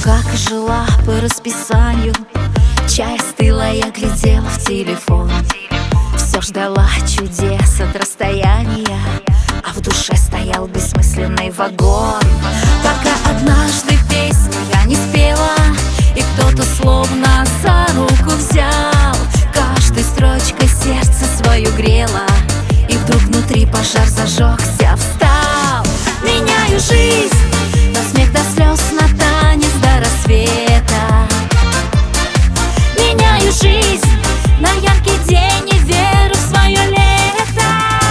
как и жила по расписанию. Чай остыла, я глядела в телефон. Все ждала чудес от расстояния, а в душе стоял бессмысленный вагон. Пока однажды песню я не спела, и кто-то словно за руку взял. Каждой строчкой сердце свое грело, и вдруг внутри пожар зажегся, встал. Меняю жизнь на смех, до слез, на танец, до рассвета. Меняю жизнь на яркий день и веру в свое лето.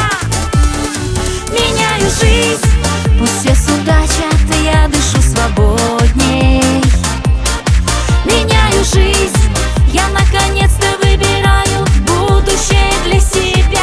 Меняю жизнь, пусть все судачат, и я дышу свободней. Меняю жизнь, я наконец-то выбираю будущее для себя.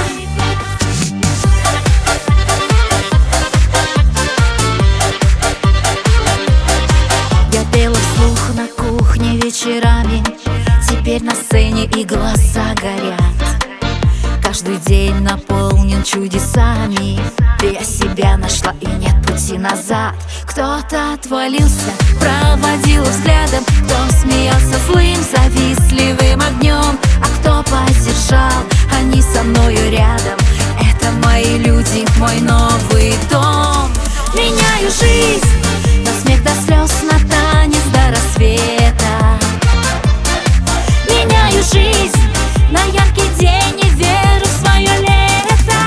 Я пела вслух на кухне вечерами, теперь на сцене и глаза горят. Каждый день наполнен чудесами, я себя нашла и нет пути назад. Кто-то отвалился, проводил взглядом, кто смеялся злым, завистливым огнем, а кто поддержал, они со мною рядом. Это мои люди, мой новый дом. Меняю жизнь на смех, до слез, на танец, до рассвета. Меняю жизнь на яркий день и веру в свое лето.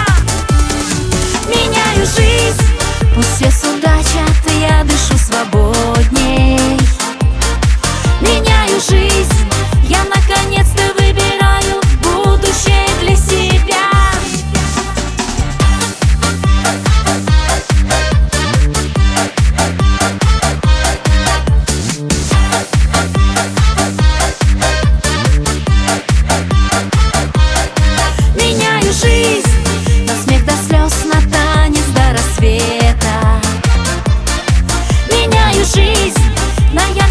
Меняю жизнь, пусть все судачат, и я дышу свободней. Меняю жизнь, я наконец-то выбираю будущее для себя. Меняю жизнь на смех, до слез, на танец, до рассвета. Меняю жизнь на яркий